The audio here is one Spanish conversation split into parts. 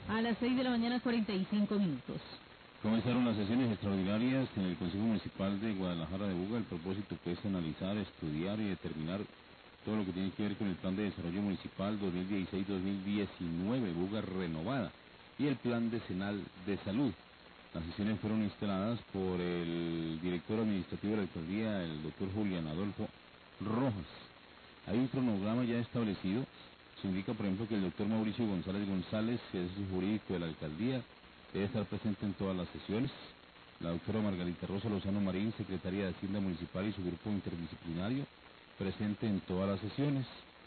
A las 6 de la mañana, 45 minutos. Comenzaron las sesiones extraordinarias en el Consejo Municipal de Guadalajara de Buga. El propósito que es analizar, estudiar y determinar todo lo que tiene que ver con el Plan de Desarrollo Municipal 2016-2019, Buga renovada, y el Plan decenal de salud. Las sesiones fueron instaladas por el director administrativo de la alcaldía, el doctor Julián Adolfo Rojas. Hay un cronograma ya establecido. Se indica, por ejemplo, que el doctor Mauricio González, que es el jurídico de la alcaldía, debe estar presente en todas las sesiones. La doctora Margarita Rosa Lozano Marín, secretaria de Hacienda Municipal, y su grupo interdisciplinario, presente en todas las sesiones.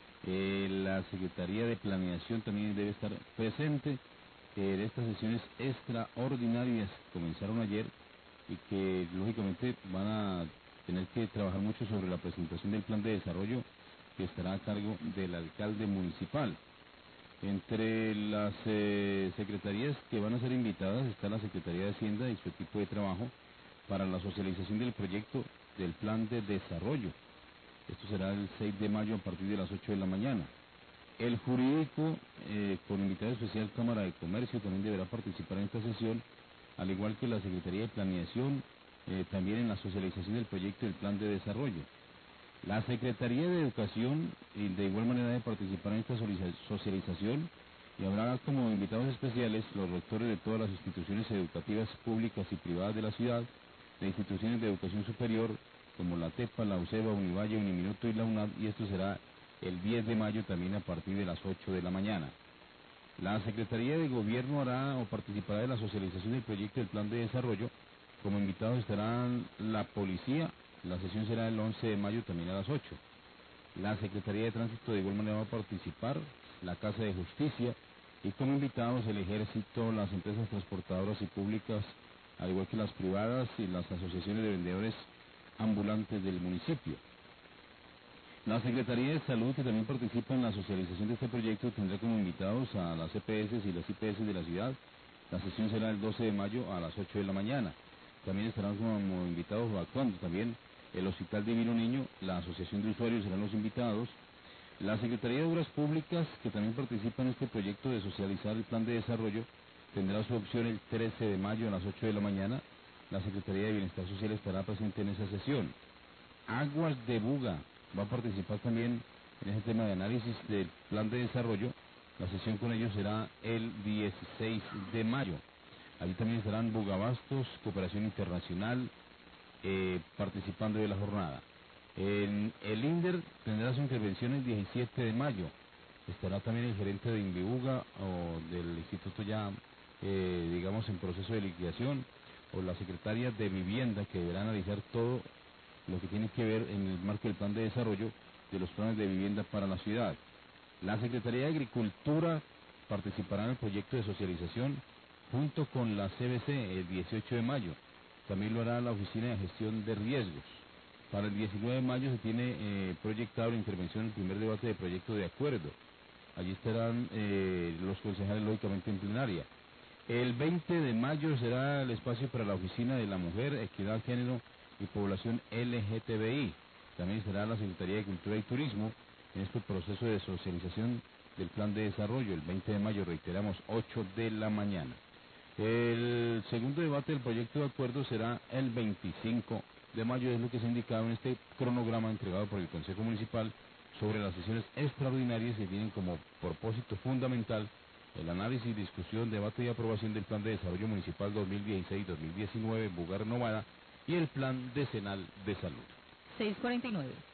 La Secretaría de Planeación también debe estar presente en estas sesiones extraordinarias que comenzaron ayer y que lógicamente van a tener que trabajar mucho sobre la presentación del plan de desarrollo, que estará a cargo del alcalde municipal. Entre las secretarías que van a ser invitadas está la Secretaría de Hacienda y su equipo de trabajo para la socialización del proyecto del plan de desarrollo. Esto será el 6 de mayo a partir de las 8 de la mañana. El jurídico, con invitado especial Cámara de Comercio, también deberá participar en esta sesión, al igual que la Secretaría de Planeación, también en la socialización del proyecto del plan de desarrollo. La Secretaría de Educación de igual manera debe participar en esta socialización, y habrá como invitados especiales los rectores de todas las instituciones educativas públicas y privadas de la ciudad, de instituciones de educación superior como la TEPA, la UCEBA, Univalle, Uniminuto y la UNAD, y esto será el 10 de mayo también a partir de las 8 de la mañana. La Secretaría de Gobierno hará o participará de la socialización del proyecto del plan de desarrollo. Como invitados estarán la policía. La sesión será el 11 de mayo también a las 8. La Secretaría de Tránsito de igual manera va a participar, la Casa de Justicia, y como invitados el Ejército, las empresas transportadoras y públicas, al igual que las privadas y las asociaciones de vendedores ambulantes del municipio. La Secretaría de Salud, que también participa en la socialización de este proyecto, tendrá como invitados a las EPS y las IPS de la ciudad. La sesión será el 12 de mayo a las 8 de la mañana. También estarán como invitados o actuando también el Hospital Divino Niño, la Asociación de Usuarios serán los invitados. La Secretaría de Obras Públicas, que también participa en este proyecto de socializar el plan de desarrollo, tendrá su opción el 13 de mayo a las 8 de la mañana. La Secretaría de Bienestar Social estará presente en esa sesión. Aguas de Buga va a participar también en ese tema de análisis del plan de desarrollo. La sesión con ellos será el 16 de mayo. Allí también estarán Bugabastos, Cooperación Internacional, participando de la jornada. El INDER tendrá su intervención el 17 de mayo. Estará también el gerente de Invibuga o del instituto ya, digamos, en proceso de liquidación, o la secretaria de Vivienda, que deberá analizar todo lo que tiene que ver en el marco del plan de desarrollo de los planes de vivienda para la ciudad. La Secretaría de Agricultura participará en el proyecto de socialización junto con la CBC el 18 de mayo. También lo hará la Oficina de Gestión de Riesgos. Para el 19 de mayo se tiene proyectado la intervención en el primer debate de proyecto de acuerdo. Allí estarán los concejales lógicamente en plenaria. El 20 de mayo será el espacio para la Oficina de la Mujer, Equidad, Género y Población LGTBI. También estará la Secretaría de Cultura y Turismo en este proceso de socialización del plan de desarrollo. El 20 de mayo, reiteramos, 8 de la mañana. El segundo debate del proyecto de acuerdo será el 25 de mayo, es lo que se ha indicado en este cronograma entregado por el Consejo Municipal sobre las sesiones extraordinarias que tienen como propósito fundamental el análisis, discusión, debate y aprobación del Plan de Desarrollo Municipal 2016-2019, Buga renovada, y el Plan decenal de salud. 6:49.